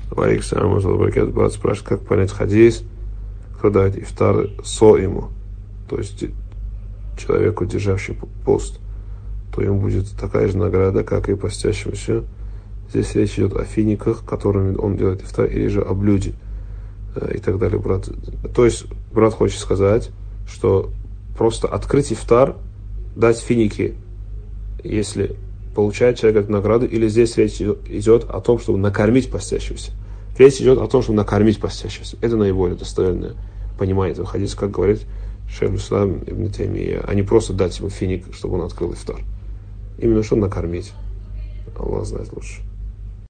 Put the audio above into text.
Валик сам брат спрашивает, как понять хадис, кто дает ифтар ему, то есть человеку, державшему пост, то ему будет такая же награда, как и постящемуся. Здесь речь идет о финиках, которыми он делает ифтар, или же о блюде и так далее, брат. То есть брат хочет сказать, что просто открыть ифтар, дать финики, если получает человек эту награду, или здесь речь идет о том, чтобы накормить постящегося. Речь идет о том, чтобы накормить постящегося. Это наиболее достоверное понимание этого хадиса, как говорит шейх ислам ибн Таймия, а не просто дать ему финик, чтобы он открыл ифтар. Именно что накормить. Аллах знает лучше.